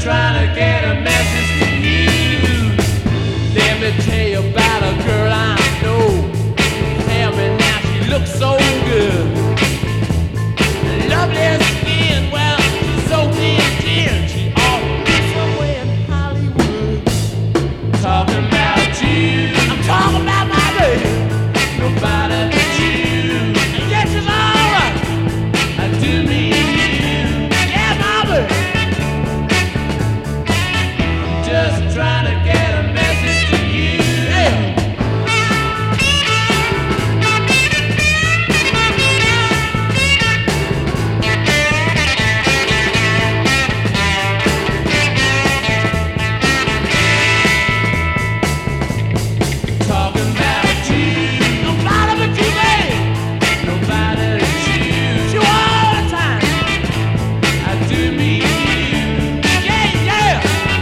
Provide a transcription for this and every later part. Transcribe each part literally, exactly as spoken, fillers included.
trying to get a message to you. Let me tell you about a girl I know. Tell me now, she looks so good. Lovely skin, well, she's so in gin. She ought to be somewhere in Hollywood. Talking about you, I'm talking about my baby. Nobody but you. And yes, she's alright. I do mean you. Yeah, my baby. Just trying to get a message to you. Yeah. Talking about you. Nobody but you, babe. Nobody but you. You all the time. I do mean you. Yeah, yeah.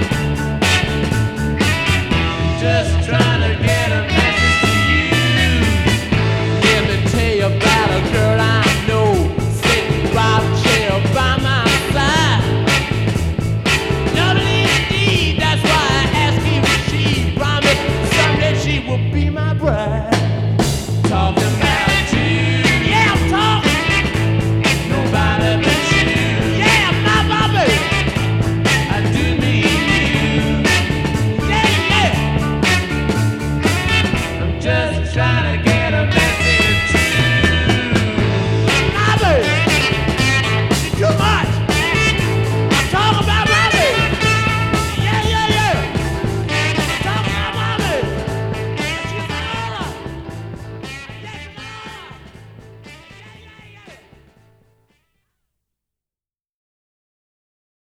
Just trying to get a message to you. Let me tell you about a girl I know, sitting right chair by my side. Lovely indeed, that's why I ask if she promised someday she will be my bride. Talking about you, yeah, I'm talking. Nobody but you, yeah, my baby. I do mean you, yeah, yeah. I'm just trying to